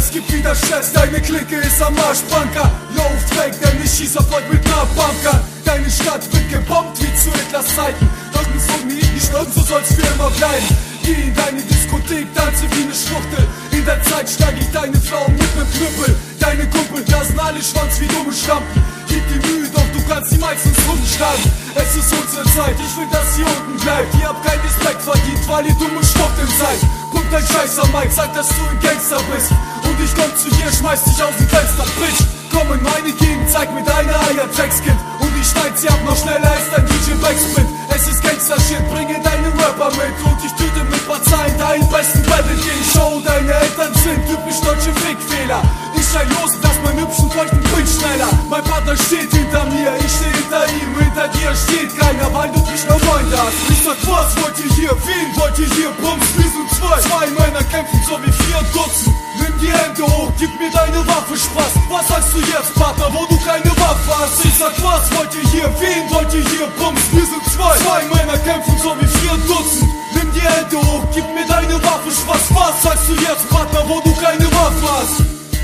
es gibt wieder Stress, deine Clique ist am Arschbanker. Lauf weg, denn ich schieß auf euch mit ner Bunker. Deine Stadt wird gebombt wie zu Hitlers Zeiten. Nirgendwo nie, nicht nirgendwo soll's für immer bleiben. Geh in deine Diskothek, tanze wie ne Schwuchtel. In der Zeit steig ich deine Frauen mit nem Knüppel. Deine Kumpel blasen alle Schwanz wie dumme Schlampen. Gib die Mühe, doch du kannst die meistens rumschlagen. Es ist unsere Zeit, ich will, dass ihr unten bleibt. Ihr habt keinen Respekt verdient, weil ihr dumme Schwuchteln seid. Guck dein Scheiß am Mike, sag, dass du ein Gangster bist. Und ich komm zu dir, schmeiß dich aus dem Fenster, Bitch. Komm in meine Gegend, zeig mir deine Eier, Dreckskind. Und ich schneid sie ab noch schneller als dein DJ Backspin. Es ist Gangster-Shit, bringe deine Rapper mit. Und ich töte mit Parteien deinen besten Battle gegen Show. Deine Eltern sind typisch deutsche Fickfehler. Ich schrei los, dass mein hübschen feuchten Quinn schneller. Mein Partner steht hinter mir, ich steh hinter ihm. Hinter dir steht keiner, weil du dich noch Freunde hast. Ich sag, was wollt ihr hier? Wen wollt ihr hier? Bums, wir sind zwei Männer kämpfen so wie 4 Dutzend. Nimm die Hände hoch, gib mir deine Waffe, Spaß. Was sagst du jetzt, Partner, wo du keine Waffe hast? Ich sag, was wollt ihr hier? Wen wollt ihr hier? Bums, wir sind zwei Männer kämpfen so wie 4 Dutzend. Nimm die Hände hoch, gib mir deine Waffe, Spaß. Was sagst du jetzt, Partner, wo du keine Waffe hast?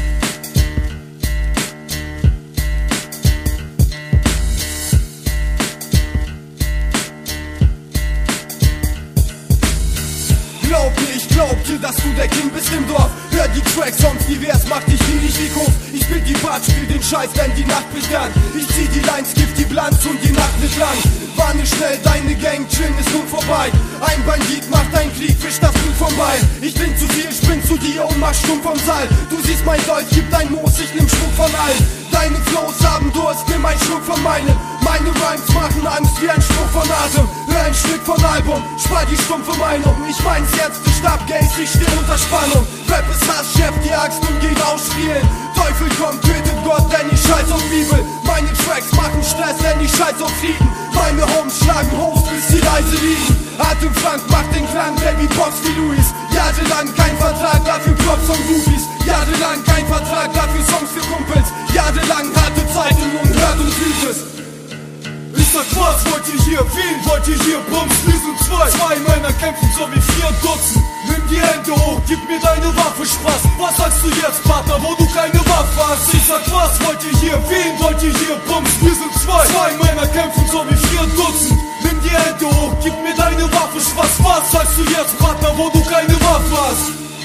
Glaub dir, dass du der King bist im Dorf. Hör die Tracks, sonst divers, mach dich niedrig wie Kopf. Ich bin die Bart, spiel den Scheiß, denn die Nacht bricht an. Ich zieh die Lines, gift die Bilanz und die Nacht wird lang. Warne schnell, deine Gang, chillen ist nun vorbei. Ein Bandit macht einen Krieg, fisch das Blut vom Bein. Ich bin zu viel, spring zu dir und mach stumm vom Saal. Du siehst mein Dolch, gib dein Moos, ich nimm Schmuck von allen. Deine Flows haben Durst, nimm ein Schluck von meinen. Meine Rhymes machen Angst wie ein Spruch von Atem. Hör ein Stück von Album, spar die stumpfe Meinung. Ich mein's jetzt, du Stabgaze, ich steh unter Spannung. Rap ist Hass, Chef, die Axt und geht ausspielen. Teufel kommt, tötet Gott, denn ich scheiß auf Bibel. Meine Tracks machen Stress, denn ich scheiß auf Frieden. Meine Homes schlagen hoch, bis sie leise liegen. Atemfrank macht den Klang, Baby Box wie Louis. Jahrelang kein Vertrag, dafür Props von Groupies. Jahrelang kein Vertrag, dafür Songs für Kumpels. Jahrelang harte Zeiten und hört und fühlt es. Ich sag, was wollt ihr hier? Wen wollt ihr hier? Bums, wir sind zwei Männer kämpfen so wie 4 Dutzend. Nimm die Hände hoch, gib mir deine Waffe, Spaß. Was sagst du jetzt, Partner, wo du keine Waffe hast? Ich sag, was wollt ihr hier? Wen wollt ihr hier? Bums, wir sind zwei Männer kämpfen so wie 4 Dutzend. Nimm die Hände hoch, gib mir deine Waffe, Spaß. Was sagst du jetzt, Partner, wo du keine Waffe hast?